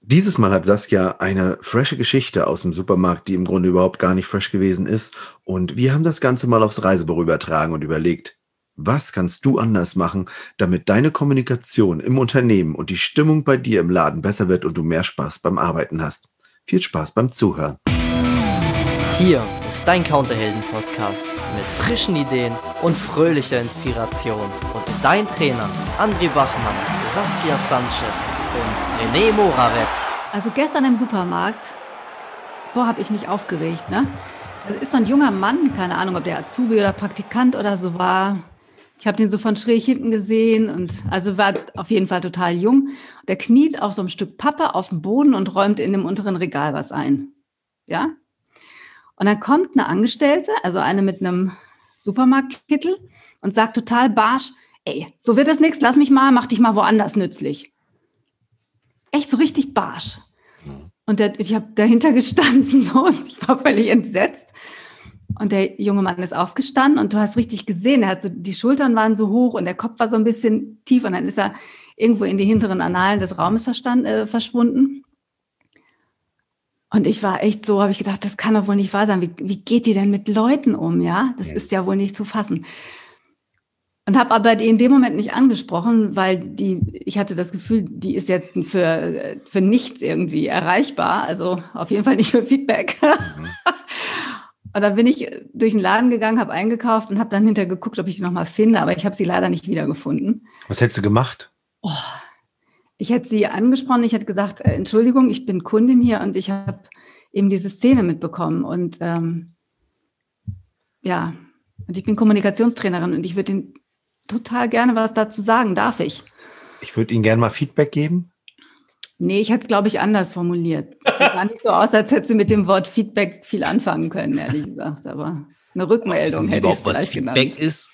Dieses Mal hat Saskia eine frische Geschichte aus dem Supermarkt, die im Grunde überhaupt gar nicht fresh gewesen ist. Und wir haben das Ganze mal aufs Reisebüro übertragen und überlegt, was kannst du anders machen, damit deine Kommunikation im Unternehmen und die Stimmung bei dir im Laden besser wird und du mehr Spaß beim Arbeiten hast. Viel Spaß beim Zuhören. Hier ist dein Counterhelden-Podcast mit frischen Ideen und fröhlicher Inspiration. Und dein Trainer André Bachmann, Saskia Sanchez und René Morawetz. Also gestern im Supermarkt, habe ich mich aufgeregt, ne? Das ist so ein junger Mann, keine Ahnung, ob der Azubi oder Praktikant oder so war. Ich habe den so von schräg hinten gesehen und also war auf jeden Fall total jung. Der kniet auf so einem Stück Pappe auf dem Boden und räumt in dem unteren Regal was ein. Ja? Und dann kommt eine Angestellte, also eine mit einem Supermarktkittel und sagt total barsch, ey, so wird das nichts, lass mich mal, mach dich mal woanders nützlich. Echt so richtig barsch. Und ich habe dahinter gestanden so, und ich war völlig entsetzt. Und der junge Mann ist aufgestanden und du hast richtig gesehen, er hat so, die Schultern waren so hoch und der Kopf war so ein bisschen tief und dann ist er irgendwo in die hinteren Annalen des Raumes verschwunden. Und ich war echt so, habe ich gedacht, das kann doch wohl nicht wahr sein. Wie geht die denn mit Leuten um, ja? Das ist ja wohl nicht zu fassen. Und habe aber die in dem Moment nicht angesprochen, weil ich hatte das Gefühl, die ist jetzt für nichts irgendwie erreichbar. Also auf jeden Fall nicht für Feedback. Und dann bin ich durch den Laden gegangen, habe eingekauft und habe dann hinterher geguckt, ob ich sie nochmal finde. Aber ich habe sie leider nicht wiedergefunden. Was hättest du gemacht? Ich hätte sie angesprochen, ich hätte gesagt, Entschuldigung, ich bin Kundin hier und ich habe eben diese Szene mitbekommen. Und und ich bin Kommunikationstrainerin und ich würde Ihnen total gerne was dazu sagen. Darf ich? Ich würde Ihnen gerne mal Feedback geben. Nee, ich hätte es, glaube ich, anders formuliert. Sieht gar nicht so aus, als hätte sie mit dem Wort Feedback viel anfangen können, ehrlich gesagt. Aber eine Rückmeldung hätte ich es vielleicht genannt. Feedback ist.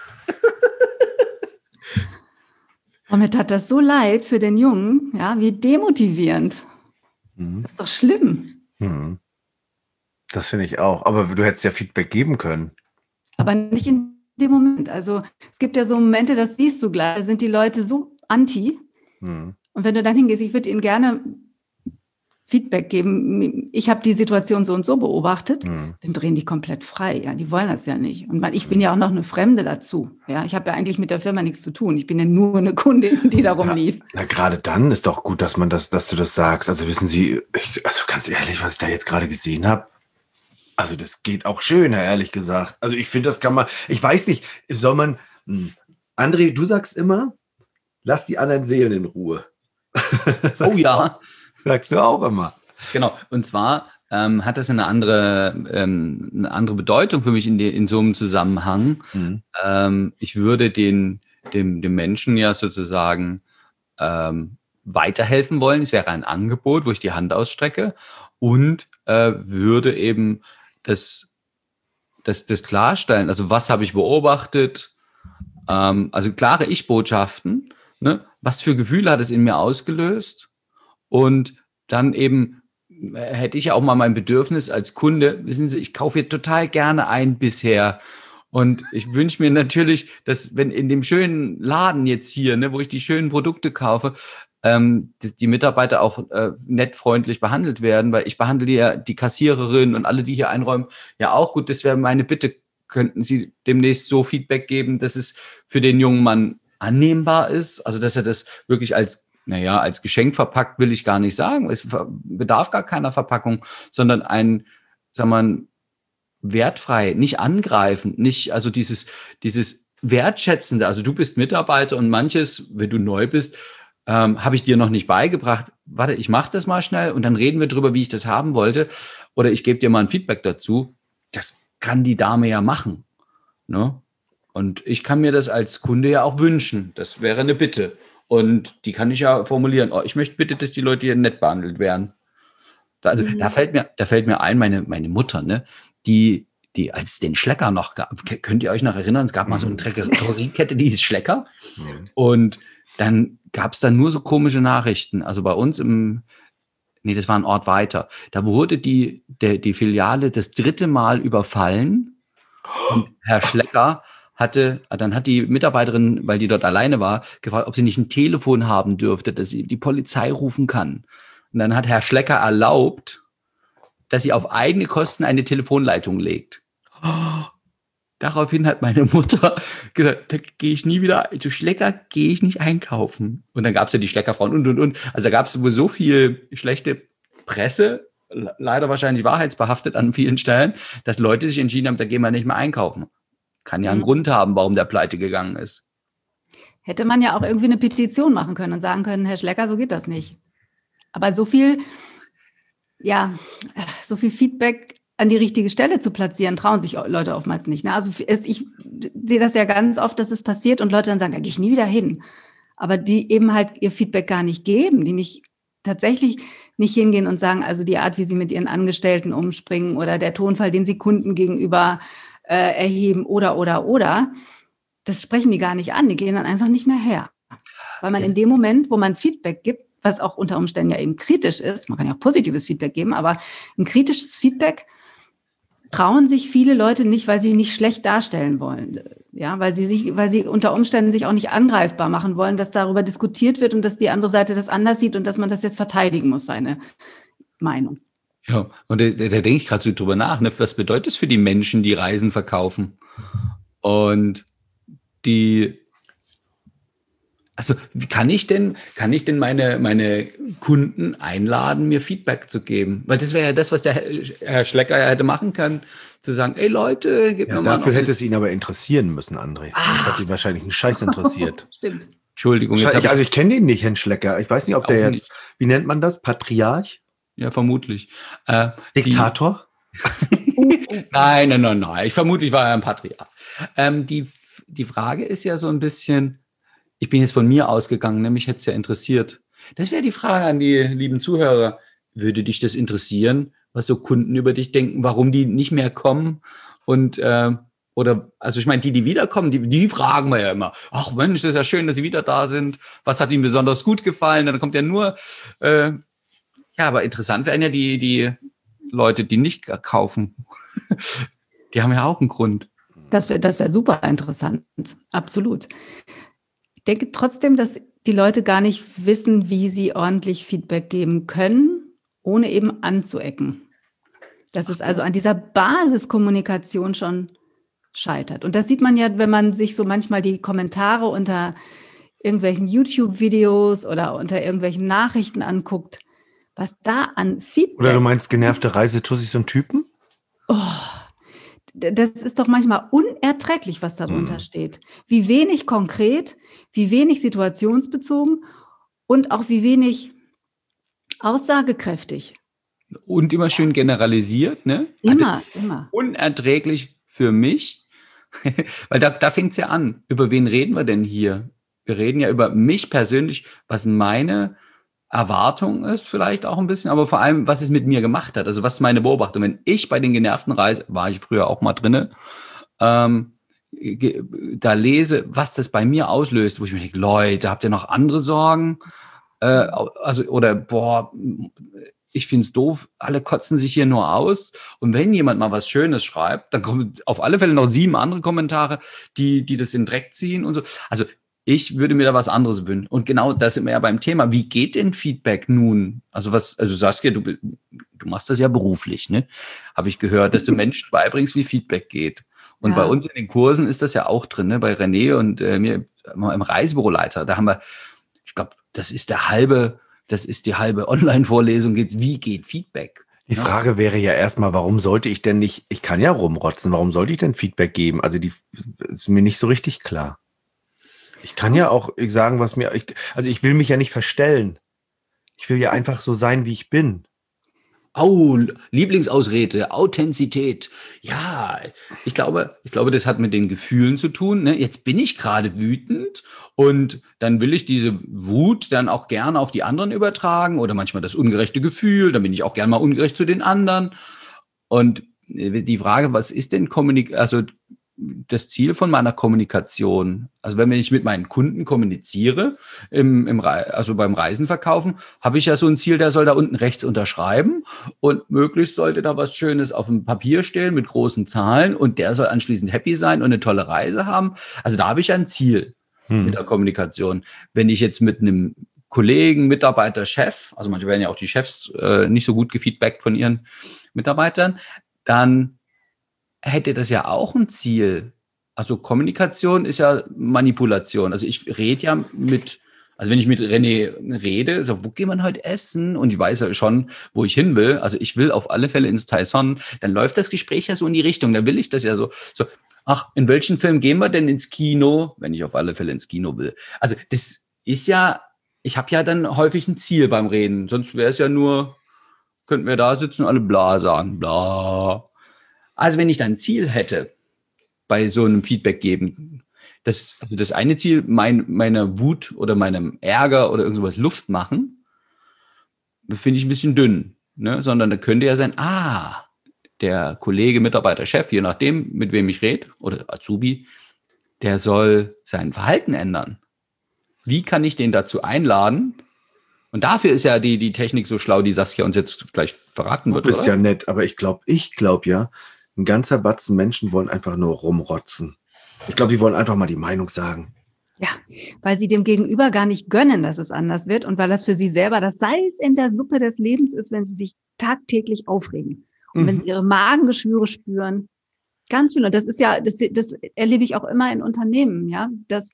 Und mir tat das so leid für den Jungen, ja, wie demotivierend. Das ist doch schlimm. Das finde ich auch. Aber du hättest ja Feedback geben können. Aber nicht in dem Moment. Also es gibt ja so Momente, das siehst du gleich, da sind die Leute so anti. Und wenn du dann hingehst, ich würde ihnen gerne Feedback geben, ich habe die Situation so und so beobachtet, dann drehen die komplett frei. Ja, die wollen das ja nicht. Und ich bin ja auch noch eine Fremde dazu. Ja, ich habe ja eigentlich mit der Firma nichts zu tun. Ich bin ja nur eine Kundin, die darum lief. Na, gerade dann ist doch gut, dass du das sagst. Also wissen Sie, also ganz ehrlich, was ich da jetzt gerade gesehen habe, also das geht auch schöner, ehrlich gesagt. Also ich finde, das kann man, ich weiß nicht, soll man, André, du sagst immer, lass die anderen Seelen in Ruhe. Oh ja. Sagst du auch immer. Genau, und zwar hat das eine andere Bedeutung für mich in so einem Zusammenhang. Ich würde dem Menschen ja sozusagen weiterhelfen wollen. Es wäre ein Angebot, wo ich die Hand ausstrecke und würde eben das klarstellen. Also was habe ich beobachtet? Also klare Ich-Botschaften. Ne? Was für Gefühle hat es in mir ausgelöst? Und dann eben hätte ich auch mal mein Bedürfnis als Kunde, wissen Sie, ich kaufe hier total gerne ein bisher. Und ich wünsche mir natürlich, dass wenn in dem schönen Laden jetzt hier, ne, wo ich die schönen Produkte kaufe, die Mitarbeiter auch nett freundlich behandelt werden, weil ich behandle ja die Kassiererin und alle, die hier einräumen, ja auch gut. Das wäre meine Bitte. Könnten Sie demnächst so Feedback geben, dass es für den jungen Mann annehmbar ist? Also, dass er das wirklich als Geschenk verpackt, will ich gar nicht sagen. Es bedarf gar keiner Verpackung, sondern wertfrei, nicht angreifend, nicht, also dieses Wertschätzende. Also du bist Mitarbeiter und manches, wenn du neu bist, habe ich dir noch nicht beigebracht. Warte, ich mache das mal schnell und dann reden wir drüber, wie ich das haben wollte. Oder ich gebe dir mal ein Feedback dazu. Das kann die Dame ja machen. Ne? Und ich kann mir das als Kunde ja auch wünschen. Das wäre eine Bitte. Und die kann ich ja formulieren. Oh, ich möchte bitte, dass die Leute hier nett behandelt werden. Da fällt mir ein, meine Mutter, ne, die als es den Schlecker noch gab, könnt ihr euch noch erinnern, es gab mal so eine Drogeriekette, die hieß Schlecker. Und dann gab es da nur so komische Nachrichten. Also bei uns das war ein Ort weiter. Da wurde die Filiale das 3. Mal überfallen. Und Herr Schlecker dann hat die Mitarbeiterin, weil die dort alleine war, gefragt, ob sie nicht ein Telefon haben dürfte, dass sie die Polizei rufen kann. Und dann hat Herr Schlecker erlaubt, dass sie auf eigene Kosten eine Telefonleitung legt. Daraufhin hat meine Mutter gesagt, da gehe ich nie wieder, zu Schlecker gehe ich nicht einkaufen. Und dann gab es ja die Schleckerfrauen und. Also da gab es wohl so viel schlechte Presse, leider wahrscheinlich wahrheitsbehaftet an vielen Stellen, dass Leute sich entschieden haben, da gehen wir nicht mehr einkaufen. Kann ja einen Grund haben, warum der pleite gegangen ist. Hätte man ja auch irgendwie eine Petition machen können und sagen können, Herr Schlecker, so geht das nicht. Aber so viel Feedback an die richtige Stelle zu platzieren, trauen sich Leute oftmals nicht. Ne? Also ich sehe das ja ganz oft, dass es passiert und Leute dann sagen, da gehe ich nie wieder hin. Aber die eben halt ihr Feedback gar nicht geben, die nicht tatsächlich nicht hingehen und sagen, also die Art, wie sie mit ihren Angestellten umspringen oder der Tonfall, den sie Kunden gegenüber erheben oder, das sprechen die gar nicht an. Die gehen dann einfach nicht mehr her. Weil man in dem Moment, wo man Feedback gibt, was auch unter Umständen ja eben kritisch ist, man kann ja auch positives Feedback geben, aber ein kritisches Feedback trauen sich viele Leute nicht, weil sie nicht schlecht darstellen wollen. Ja, weil sie unter Umständen sich auch nicht angreifbar machen wollen, dass darüber diskutiert wird und dass die andere Seite das anders sieht und dass man das jetzt verteidigen muss, seine Meinung. Ja, und da denke ich gerade so drüber nach, ne? Was bedeutet es für die Menschen, die Reisen verkaufen? Und also wie kann ich denn meine Kunden einladen, mir Feedback zu geben? Weil das wäre ja das, was der Herr Schlecker ja hätte machen können, zu sagen, ey Leute, gebt mir mal dafür hätte es ihn aber interessieren müssen, André. Das hat ihn wahrscheinlich einen Scheiß interessiert. Stimmt. Entschuldigung. Ich kenne den nicht, Herrn Schlecker. Ich weiß nicht, ob der jetzt, nicht. Wie nennt man das? Patriarch? Ja, vermutlich. Diktator? Nein. Vermutlich war er ein Patriarch. Die Frage ist ja so ein bisschen, ich bin jetzt von mir ausgegangen, mich hätte es ja interessiert. Das wäre die Frage an die lieben Zuhörer. Würde dich das interessieren, was so Kunden über dich denken, warum die nicht mehr kommen? Und also ich meine, die wiederkommen, die fragen wir ja immer. Ach Mensch, das ist ja schön, dass sie wieder da sind. Was hat ihnen besonders gut gefallen? Dann kommt ja nur, aber interessant wären ja die Leute, die nicht kaufen. Die haben ja auch einen Grund. Das wär super interessant, absolut. Ich denke trotzdem, dass die Leute gar nicht wissen, wie sie ordentlich Feedback geben können, ohne eben anzuecken. Dass es also an dieser Basiskommunikation schon scheitert. Und das sieht man ja, wenn man sich so manchmal die Kommentare unter irgendwelchen YouTube-Videos oder unter irgendwelchen Nachrichten anguckt, was da an Feedback... Oder du meinst genervte Reisetussis und Typen? Oh, das ist doch manchmal unerträglich, was darunter steht. Wie wenig konkret, wie wenig situationsbezogen und auch wie wenig aussagekräftig. Und immer schön generalisiert, ne? Immer. Unerträglich für mich, weil da fängt es ja an. Über wen reden wir denn hier? Wir reden ja über mich persönlich, was meine Erwartung ist vielleicht auch ein bisschen, aber vor allem, was es mit mir gemacht hat. Also was ist meine Beobachtung? Wenn ich bei den genervten Reisen, war ich früher auch mal drinne, da lese, was das bei mir auslöst, wo ich mir denke, Leute, habt ihr noch andere Sorgen? Ich find's doof, alle kotzen sich hier nur aus. Und wenn jemand mal was Schönes schreibt, dann kommen auf alle Fälle noch 7 andere Kommentare, die das in den Dreck ziehen und so. Also ich würde mir da was anderes wünschen. Und genau das sind wir ja beim Thema. Wie geht denn Feedback nun? Also Saskia, du machst das ja beruflich, ne? Habe ich gehört, dass du Menschen beibringst, wie Feedback geht. Und bei uns in den Kursen ist das ja auch drin, ne? Bei René und mir im Reisebüroleiter. Da haben wir, ich glaube, das ist die halbe Online-Vorlesung. Wie geht Feedback? Die Frage wäre ja erstmal, warum sollte ich denn nicht, ich kann ja rumrotzen, warum sollte ich denn Feedback geben? Also ist mir nicht so richtig klar. Ich kann ja auch sagen, ich will mich ja nicht verstellen. Ich will ja einfach so sein, wie ich bin. Oh, Lieblingsausrede, Authentizität. Ja, ich glaube, das hat mit den Gefühlen zu tun. Ne? Jetzt bin ich gerade wütend und dann will ich diese Wut dann auch gerne auf die anderen übertragen oder manchmal das ungerechte Gefühl. Dann bin ich auch gerne mal ungerecht zu den anderen. Und die Frage, was ist denn das Ziel von meiner Kommunikation? Also wenn ich mit meinen Kunden kommuniziere, also beim Reisen verkaufen, habe ich ja so ein Ziel, der soll da unten rechts unterschreiben und möglichst sollte da was Schönes auf dem Papier stehen mit großen Zahlen und der soll anschließend happy sein und eine tolle Reise haben. Also da habe ich ja ein Ziel mit der Kommunikation. Wenn ich jetzt mit einem Kollegen, Mitarbeiter, Chef, also manche werden ja auch die Chefs nicht so gut gefeedbackt von ihren Mitarbeitern, dann hätte das ja auch ein Ziel. Also Kommunikation ist ja Manipulation. Also ich rede ja also wenn ich mit René rede, so, wo gehen wir heute essen? Und ich weiß ja schon, wo ich hin will. Also ich will auf alle Fälle ins Taizon. Dann läuft das Gespräch ja so in die Richtung. Dann will ich das ja so, ach, in welchen Film gehen wir denn ins Kino? Wenn ich auf alle Fälle ins Kino will. Also das ist ja, ich habe ja dann häufig ein Ziel beim Reden. Sonst wäre es ja nur, könnten wir da sitzen und alle bla sagen, bla. Also wenn ich dann ein Ziel hätte, bei so einem Feedback geben, das eine Ziel, meiner Wut oder meinem Ärger oder irgendwas Luft machen, finde ich ein bisschen dünn, ne? Sondern da könnte ja sein, der Kollege, Mitarbeiter, Chef, je nachdem, mit wem ich rede, oder Azubi, der soll sein Verhalten ändern. Wie kann ich den dazu einladen? Und dafür ist ja die Technik so schlau, die Saskia uns jetzt gleich verraten wird. Du bist ja nett, aber ich glaube ja, ein ganzer Batzen Menschen wollen einfach nur rumrotzen. Ich glaube, die wollen einfach mal die Meinung sagen. Ja, weil sie dem Gegenüber gar nicht gönnen, dass es anders wird und weil das für sie selber das Salz in der Suppe des Lebens ist, wenn sie sich tagtäglich aufregen. Und wenn sie ihre Magengeschwüre spüren, ganz viel. Und das ist ja, das erlebe ich auch immer in Unternehmen, ja, dass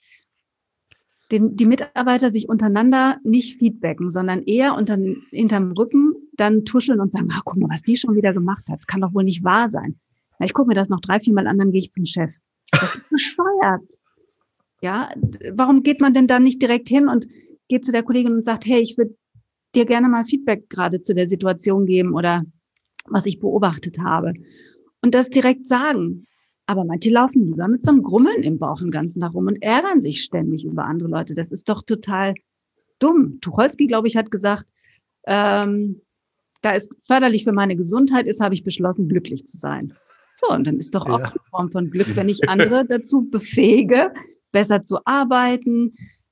die Mitarbeiter sich untereinander nicht feedbacken, sondern eher hinterm Rücken dann tuscheln und sagen, guck mal, was die schon wieder gemacht hat. Das kann doch wohl nicht wahr sein. Na, ich gucke mir das noch 3-4 Mal an, dann gehe ich zum Chef. Das ist bescheuert. Ja, warum geht man denn dann nicht direkt hin und geht zu der Kollegin und sagt, hey, ich würde dir gerne mal Feedback gerade zu der Situation geben oder was ich beobachtet habe. Und das direkt sagen. Aber manche laufen lieber mit so einem Grummeln im Bauch den ganzen Tag rum und ärgern sich ständig über andere Leute. Das ist doch total dumm. Tucholsky, glaube ich, hat gesagt, da es förderlich für meine Gesundheit ist, habe ich beschlossen, glücklich zu sein. So, und dann ist doch auch eine Form von Glück, wenn ich andere dazu befähige, besser zu arbeiten,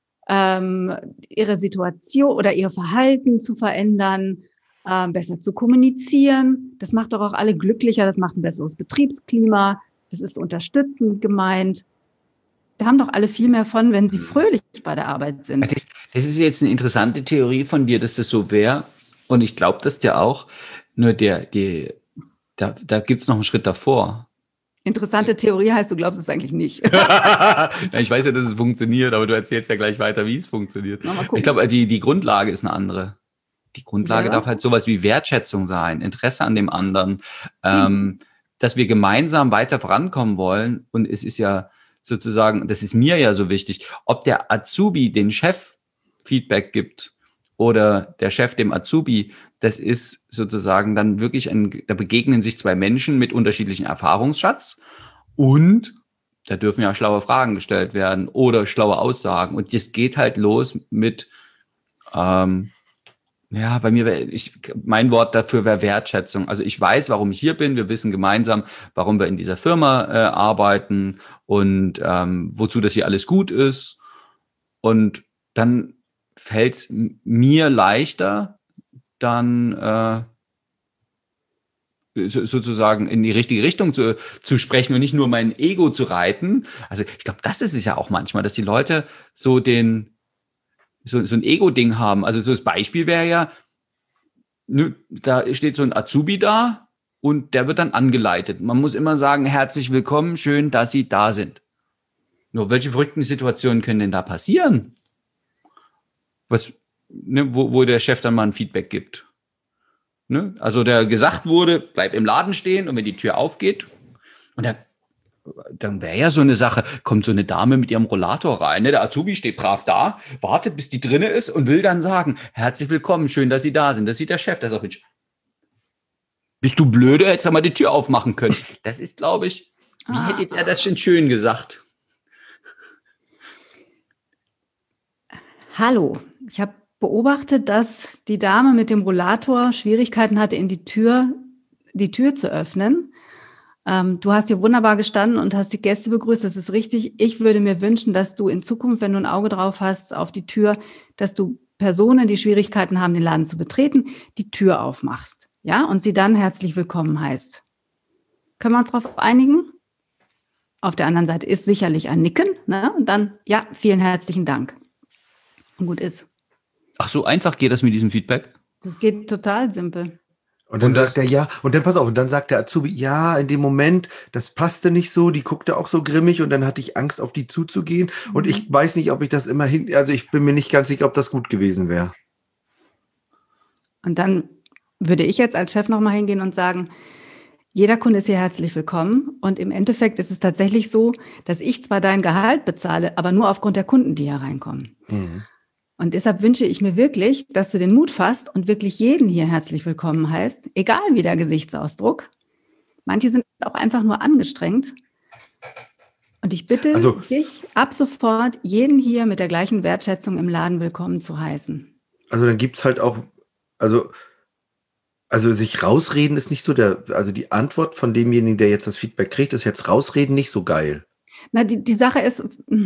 ihre Situation oder ihr Verhalten zu verändern, besser zu kommunizieren. Das macht doch auch alle glücklicher, das macht ein besseres Betriebsklima, das ist unterstützend gemeint. Da haben doch alle viel mehr von, wenn sie fröhlich bei der Arbeit sind. Das ist jetzt eine interessante Theorie von dir, dass das so wäre. Und ich glaube das dir auch. Nur da gibt's noch einen Schritt davor. Interessante Theorie heißt, du glaubst es eigentlich nicht. Ich weiß ja, dass es funktioniert, aber du erzählst ja gleich weiter, wie es funktioniert. Ich glaube, die Grundlage ist eine andere. Die Grundlage darf halt sowas wie Wertschätzung sein, Interesse an dem anderen, dass wir gemeinsam weiter vorankommen wollen. Und es ist ja sozusagen, das ist mir ja so wichtig, ob der Azubi den Chef Feedback gibt oder der Chef dem Azubi, das ist sozusagen dann wirklich da begegnen sich zwei Menschen mit unterschiedlichen Erfahrungsschatz und da dürfen ja schlaue Fragen gestellt werden oder schlaue Aussagen. Und das geht halt los mit, bei mir mein Wort dafür wäre Wertschätzung. Also ich weiß, warum ich hier bin. Wir wissen gemeinsam, warum wir in dieser Firma arbeiten und wozu das hier alles gut ist. Und dann fällt es mir leichter, dann sozusagen in die richtige Richtung zu sprechen und nicht nur mein Ego zu reiten. Also ich glaube, das ist es ja auch manchmal, dass die Leute so ein Ego-Ding haben. Also so das Beispiel wäre ja, da steht so ein Azubi da und der wird dann angeleitet. Man muss immer sagen, herzlich willkommen, schön, dass Sie da sind. Nur welche verrückten Situationen können denn da passieren? Wo der Chef dann mal ein Feedback gibt. Ne? Also der gesagt wurde, bleib im Laden stehen und wenn die Tür aufgeht und dann wäre ja so eine Sache, kommt so eine Dame mit ihrem Rollator rein, ne? Der Azubi steht brav da, wartet, bis die drinne ist und will dann sagen, herzlich willkommen, schön, dass Sie da sind. Das sieht der Chef, der sagt, Mensch, bist du blöde, hättest du mal die Tür aufmachen können. Das ist, glaube ich, wie hättet ihr das schon schön gesagt? Hallo, ich habe beobachtet, dass die Dame mit dem Rollator Schwierigkeiten hatte, die Tür zu öffnen. Du hast hier wunderbar gestanden und hast die Gäste begrüßt, das ist richtig. Ich würde mir wünschen, dass du in Zukunft, wenn du ein Auge drauf hast auf die Tür, dass du Personen, die Schwierigkeiten haben, den Laden zu betreten, die Tür aufmachst, ja, und sie dann herzlich willkommen heißt. Können wir uns darauf einigen? Auf der anderen Seite ist sicherlich ein Nicken, ne? Und dann, ja, vielen herzlichen Dank. Und gut ist. Ach, so einfach geht das mit diesem Feedback? Das geht total simpel. Und dann Und das- sagt er ja, und dann pass auf, und dann sagt der Azubi, ja, in dem Moment, das passte nicht so, die guckte auch so grimmig und dann hatte ich Angst, auf die zuzugehen. Und ich weiß nicht, ob ich das immer also ich bin mir nicht ganz sicher, ob das gut gewesen wäre. Und dann würde ich jetzt als Chef nochmal hingehen und sagen, jeder Kunde ist hier herzlich willkommen. Und im Endeffekt ist es tatsächlich so, dass ich zwar dein Gehalt bezahle, aber nur aufgrund der Kunden, die hier reinkommen. Mhm. Und deshalb wünsche ich mir wirklich, dass du den Mut fasst und wirklich jeden hier herzlich willkommen heißt, egal wie der Gesichtsausdruck. Manche sind auch einfach nur angestrengt. Und ich bitte dich ab sofort, jeden hier mit der gleichen Wertschätzung im Laden willkommen zu heißen. Also dann gibt's halt auch, also sich rausreden ist nicht so also die Antwort von demjenigen, der jetzt das Feedback kriegt, ist jetzt rausreden nicht so geil. Na, die Sache ist,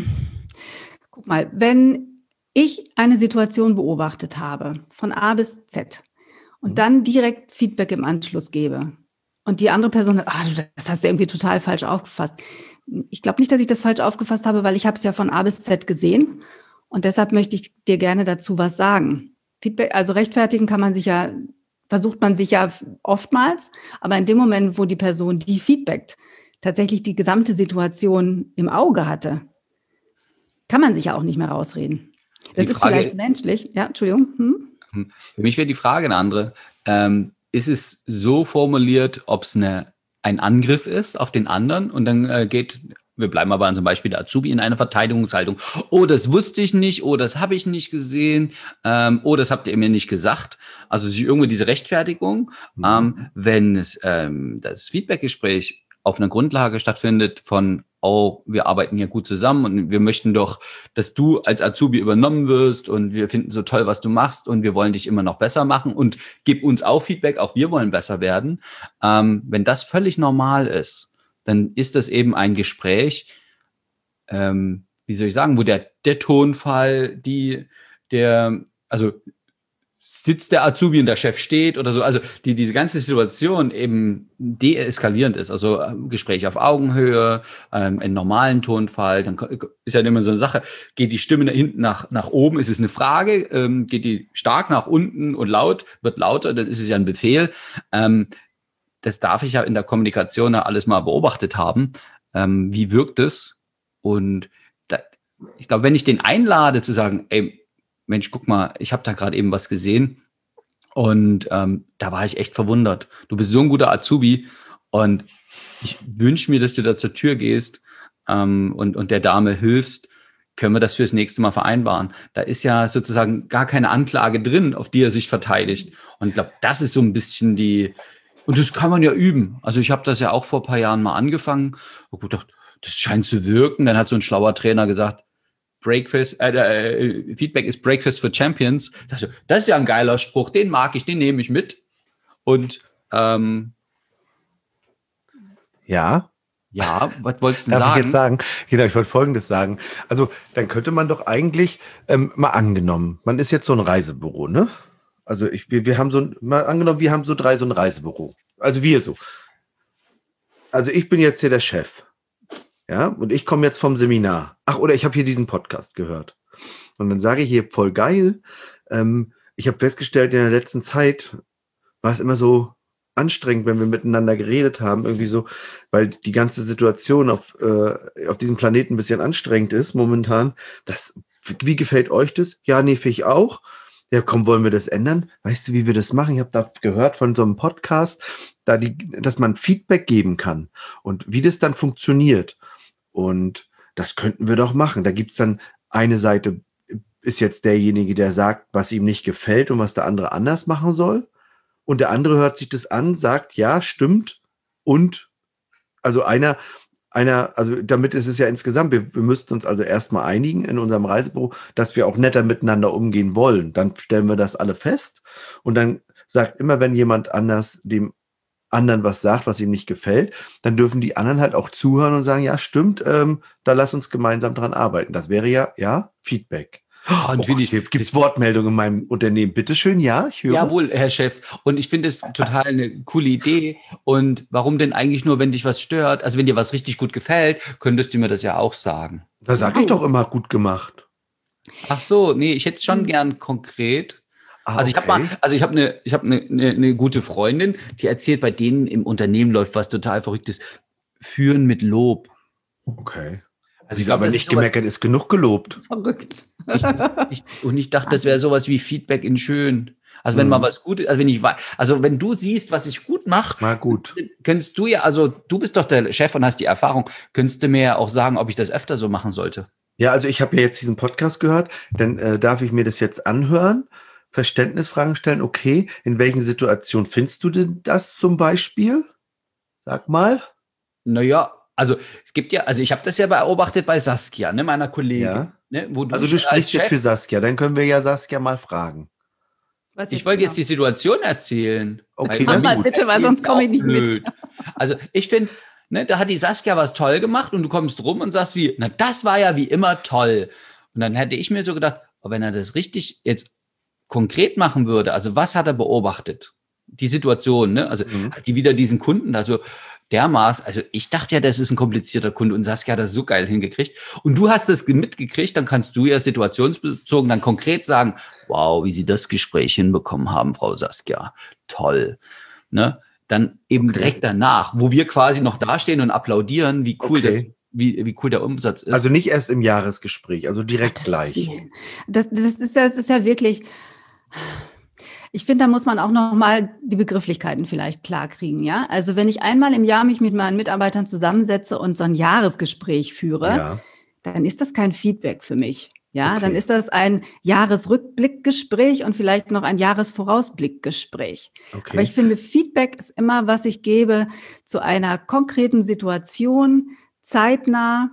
guck mal, wenn ich eine Situation beobachtet habe, von A bis Z, und dann direkt Feedback im Anschluss gebe und die andere Person sagt, das hast du irgendwie total falsch aufgefasst. Ich glaube nicht, dass ich das falsch aufgefasst habe, weil ich habe es ja von A bis Z gesehen und deshalb möchte ich dir gerne dazu was sagen. Feedback, also rechtfertigen versucht man sich ja oftmals, aber in dem Moment, wo die Person, die feedbackt, tatsächlich die gesamte Situation im Auge hatte, kann man sich ja auch nicht mehr rausreden. Das ist vielleicht menschlich. Ja, Entschuldigung. Für mich wäre die Frage eine andere. Ist es so formuliert, ob es ein Angriff ist auf den anderen und dann wir bleiben aber an zum Beispiel der Azubi in einer Verteidigungshaltung. Oh, das wusste ich nicht, oh, das habe ich nicht gesehen, oh, das habt ihr mir nicht gesagt. Also irgendwie diese Rechtfertigung, wenn es das Feedbackgespräch auf einer Grundlage stattfindet von, oh, wir arbeiten hier gut zusammen und wir möchten doch, dass du als Azubi übernommen wirst und wir finden so toll, was du machst und wir wollen dich immer noch besser machen und gib uns auch Feedback, auch wir wollen besser werden. Wenn das völlig normal ist, dann ist das eben ein Gespräch, wie soll ich sagen, wo der Tonfall, also sitzt der Azubi und der Chef steht oder so, also diese ganze Situation eben deeskalierend ist, also Gespräch auf Augenhöhe, einen normalen Tonfall, dann ist ja immer so eine Sache, geht die Stimme nach hinten nach oben, ist es eine Frage, geht die stark nach unten und wird lauter, dann ist es ja ein Befehl. Das darf ich ja in der Kommunikation ja alles mal beobachtet haben. Wie wirkt es? Und ich glaube, wenn ich den einlade zu sagen, ey, Mensch, guck mal, ich habe da gerade eben was gesehen und da war ich echt verwundert. Du bist so ein guter Azubi und ich wünsche mir, dass du da zur Tür gehst und der Dame hilfst. Können wir das fürs nächste Mal vereinbaren? Da ist ja sozusagen gar keine Anklage drin, auf die er sich verteidigt. Und ich glaube, das ist so ein bisschen und das kann man ja üben. Also ich habe das ja auch vor ein paar Jahren mal angefangen und gedacht, das scheint zu wirken. Dann hat so ein schlauer Trainer gesagt, Feedback ist Breakfast for Champions. Das ist ja ein geiler Spruch, den mag ich, den nehme ich mit. Und ja, was wolltest du darf sagen? Ich jetzt sagen? Genau, ich wollte Folgendes sagen. Also dann könnte man doch eigentlich mal angenommen, man ist jetzt so ein Reisebüro, ne? Also wir haben mal angenommen, wir haben so ein Reisebüro. Also wir so. Also ich bin jetzt hier der Chef. Ja, und ich komme jetzt vom Seminar. Oder ich habe hier diesen Podcast gehört. Und dann sage ich hier, voll geil. Ich habe festgestellt, in der letzten Zeit war es immer so anstrengend, wenn wir miteinander geredet haben, irgendwie so, weil die ganze Situation auf diesem Planeten ein bisschen anstrengend ist momentan. Wie gefällt euch das? Ja, nee, finde ich auch. Ja, komm, wollen wir das ändern? Weißt du, wie wir das machen? Ich habe da gehört von so einem Podcast, dass man Feedback geben kann und wie das dann funktioniert. Und das könnten wir doch machen. Da gibt's dann eine Seite, ist jetzt derjenige, der sagt, was ihm nicht gefällt und was der andere anders machen soll. Und der andere hört sich das an, sagt, ja, stimmt. Und also also damit ist es ja insgesamt, wir müssten uns also erstmal einigen in unserem Reisebüro, dass wir auch netter miteinander umgehen wollen. Dann stellen wir das alle fest und dann sagt immer, wenn jemand anders dem anderen was sagt, was ihm nicht gefällt, dann dürfen die anderen halt auch zuhören und sagen, ja, stimmt, da lass uns gemeinsam dran arbeiten. Das wäre ja Feedback. Und gibt's Wortmeldungen in meinem Unternehmen? Bitteschön, ja, ich höre. Jawohl, Herr Chef. Und ich finde es total eine coole Idee. Und warum denn eigentlich nur, wenn dich was stört? Also wenn dir was richtig gut gefällt, könntest du mir das ja auch sagen. Da sage ich doch immer, gut gemacht. Ach so, nee, ich hätte es schon gern konkret. Also ich habe eine gute Freundin, die erzählt, bei denen im Unternehmen läuft was total Verrücktes. Führen mit Lob. Okay. Also ich glaube, aber nicht gemeckert, ist genug gelobt. Verrückt. Ich dachte, das wäre sowas wie Feedback in schön. Also wenn mal was Gutes, also wenn du siehst, was ich gut mache, mal gut. Könntest du ja, also du bist doch der Chef und hast die Erfahrung, könntest du mir ja auch sagen, ob ich das öfter so machen sollte? Ja, also ich habe ja jetzt diesen Podcast gehört, dann darf ich mir das jetzt anhören, Verständnisfragen stellen. Okay, in welchen Situationen findest du denn das zum Beispiel? Sag mal. Naja, also es gibt ja, also ich habe das ja beobachtet bei Saskia, ne, meiner Kollegin. Ja. Ne, wo du Also du sprichst jetzt für Saskia, dann können wir ja Saskia mal fragen. Ich wollte jetzt die Situation erzählen. Okay, mach mal bitte, weil sonst komme ich nicht mit. Also ich finde, ne, da hat die Saskia was toll gemacht und du kommst rum und sagst wie, na das war ja wie immer toll. Und dann hätte ich mir so gedacht, oh, wenn er das richtig jetzt konkret machen würde, also was hat er beobachtet? Die Situation, ne? Also hat die wieder diesen Kunden, also dermaßen, also ich dachte ja, das ist ein komplizierter Kunde und Saskia hat das so geil hingekriegt. Und du hast das mitgekriegt, dann kannst du ja situationsbezogen dann konkret sagen, wow, wie Sie das Gespräch hinbekommen haben, Frau Saskia. Toll. Ne? Dann eben direkt danach, wo wir quasi noch dastehen und applaudieren, wie cool wie cool der Umsatz ist. Also nicht erst im Jahresgespräch, also direkt gleich. Das ist ja wirklich. Ich finde, da muss man auch noch mal die Begrifflichkeiten vielleicht klar kriegen, ja? Also wenn ich einmal im Jahr mich mit meinen Mitarbeitern zusammensetze und so ein Jahresgespräch führe, dann ist das kein Feedback für mich. Ja, dann ist das ein Jahresrückblickgespräch und vielleicht noch ein Jahresvorausblickgespräch. Okay. Aber ich finde, Feedback ist immer, was ich gebe zu einer konkreten Situation, zeitnah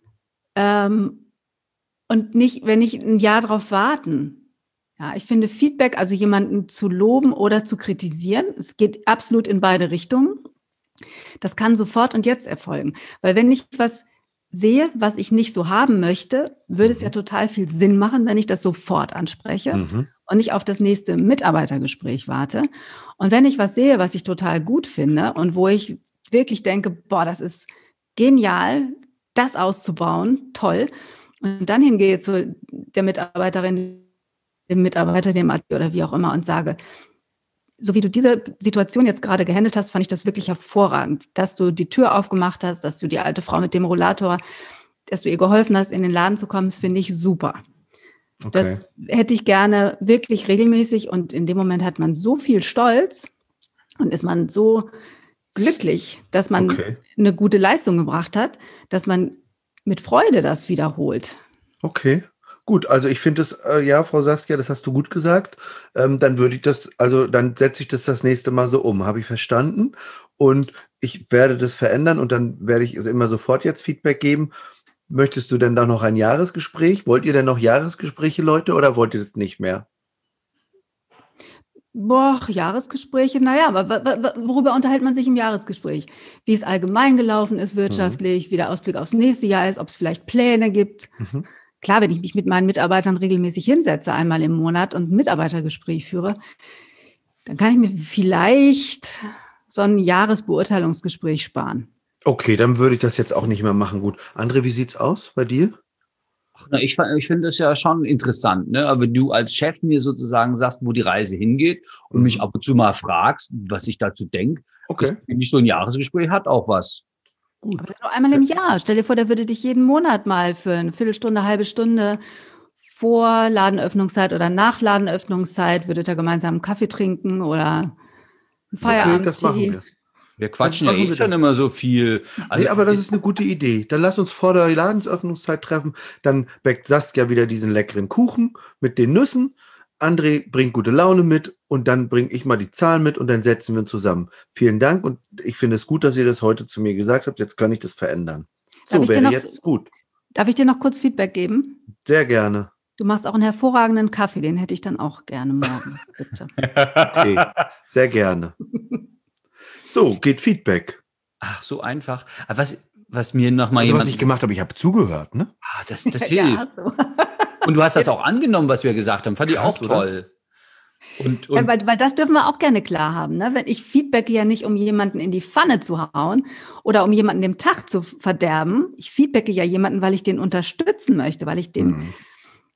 und nicht, wenn ich ein Jahr drauf warten. Ja, ich finde Feedback, also jemanden zu loben oder zu kritisieren, es geht absolut in beide Richtungen. Das kann sofort und jetzt erfolgen. Weil wenn ich was sehe, was ich nicht so haben möchte, würde es ja total viel Sinn machen, wenn ich das sofort anspreche und nicht auf das nächste Mitarbeitergespräch warte. Und wenn ich was sehe, was ich total gut finde und wo ich wirklich denke, boah, das ist genial, das auszubauen, toll. Und dann hingehe zu der Mitarbeiterin, dem Mitarbeiter, dem AD oder wie auch immer und sage, so wie du diese Situation jetzt gerade gehandelt hast, fand ich das wirklich hervorragend, dass du die Tür aufgemacht hast, dass du die alte Frau mit dem Rollator, dass du ihr geholfen hast, in den Laden zu kommen, das finde ich super. Okay. Das hätte ich gerne wirklich regelmäßig und in dem Moment hat man so viel Stolz und ist man so glücklich, dass man eine gute Leistung gebracht hat, dass man mit Freude das wiederholt. Okay. Gut, also ich finde es, ja, Frau Saskia, das hast du gut gesagt. Dann würde ich das, also dann setze ich das nächste Mal so um. Habe ich verstanden? Und ich werde das verändern und dann werde ich es immer sofort jetzt Feedback geben. Möchtest du denn da noch ein Jahresgespräch? Wollt ihr denn noch Jahresgespräche, Leute, oder wollt ihr das nicht mehr? Boah, Jahresgespräche, naja, aber worüber unterhält man sich im Jahresgespräch? Wie es allgemein gelaufen ist wirtschaftlich, wie der Ausblick aufs nächste Jahr ist, ob es vielleicht Pläne gibt. Klar, wenn ich mich mit meinen Mitarbeitern regelmäßig hinsetze, einmal im Monat und ein Mitarbeitergespräch führe, dann kann ich mir vielleicht so ein Jahresbeurteilungsgespräch sparen. Okay, dann würde ich das jetzt auch nicht mehr machen. Gut. André, wie sieht's aus bei dir? Ich finde das ja schon interessant, ne? Aber wenn du als Chef mir sozusagen sagst, wo die Reise hingeht und mich ab und zu mal fragst, was ich dazu denke, finde ich, so ein Jahresgespräch hat auch was. Gut. Aber nur einmal im Jahr. Stell dir vor, der würde dich jeden Monat mal für eine Viertelstunde, halbe Stunde vor Ladenöffnungszeit oder nach Ladenöffnungszeit, würdet ihr gemeinsam einen Kaffee trinken oder einen Feierabend. Okay, das machen wir. Wir quatschen ja schon immer so viel. Also nee, aber das ist eine gute Idee. Dann lass uns vor der Ladensöffnungszeit treffen. Dann backt Saskia wieder diesen leckeren Kuchen mit den Nüssen. André bringt gute Laune mit und dann bringe ich mal die Zahlen mit und dann setzen wir uns zusammen. Vielen Dank und ich finde es gut, dass ihr das heute zu mir gesagt habt. Jetzt kann ich das verändern. So wäre jetzt gut. Darf ich dir noch kurz Feedback geben? Sehr gerne. Du machst auch einen hervorragenden Kaffee, den hätte ich dann auch gerne morgens, bitte. Okay, sehr gerne. So, geht Feedback. Ach, so einfach. Aber was mir noch mal jemand... Was ich gemacht habe, ich habe zugehört, ne? Ah, das hilft. Ja, so. Und du hast das auch angenommen, was wir gesagt haben. Fand ich auch toll. Und ja, weil das dürfen wir auch gerne klar haben. Ne? Wenn ich feedbacke ja nicht, um jemanden in die Pfanne zu hauen oder um jemanden den Tag zu verderben. Ich feedbacke ja jemanden, weil ich den unterstützen möchte, weil ich den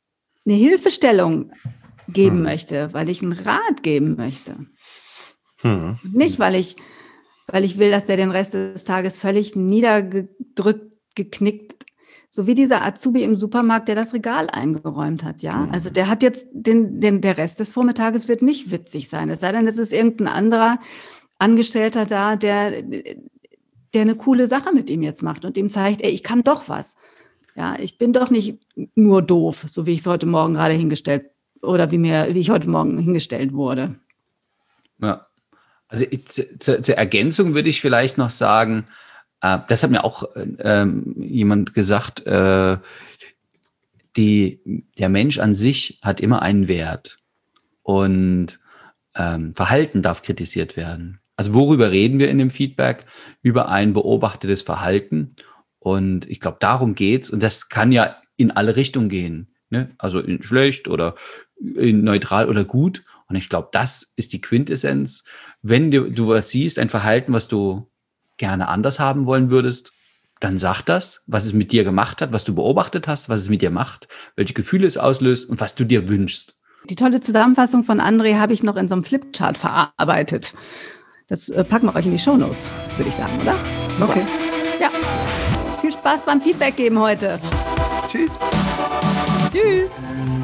eine Hilfestellung geben möchte, weil ich einen Rat geben möchte. Nicht, weil ich will, dass der den Rest des Tages völlig niedergedrückt, geknickt, so wie dieser Azubi im Supermarkt, der das Regal eingeräumt hat, ja. Also der hat jetzt der Rest des Vormittages wird nicht witzig sein. Es sei denn, es ist irgendein anderer Angestellter da, der eine coole Sache mit ihm jetzt macht und ihm zeigt, ey, ich kann doch was. Ja, ich bin doch nicht nur doof, so wie ich es heute Morgen gerade hingestellt oder wie ich heute Morgen hingestellt wurde. Ja. Also zur Ergänzung würde ich vielleicht noch sagen, das hat mir auch jemand gesagt, der Mensch an sich hat immer einen Wert und Verhalten darf kritisiert werden. Also worüber reden wir in dem Feedback? Über ein beobachtetes Verhalten. Und ich glaube, darum geht's. Und das kann ja in alle Richtungen gehen. Ne? Also in schlecht oder in neutral oder gut. Und ich glaube, das ist die Quintessenz. Wenn du was siehst, ein Verhalten, was du gerne anders haben wollen würdest, dann sag das, was es mit dir gemacht hat, was du beobachtet hast, was es mit dir macht, welche Gefühle es auslöst und was du dir wünschst. Die tolle Zusammenfassung von André habe ich noch in so einem Flipchart verarbeitet. Das packen wir euch in die Shownotes, würde ich sagen, oder? Super. Okay. Ja. Viel Spaß beim Feedback geben heute. Tschüss. Tschüss.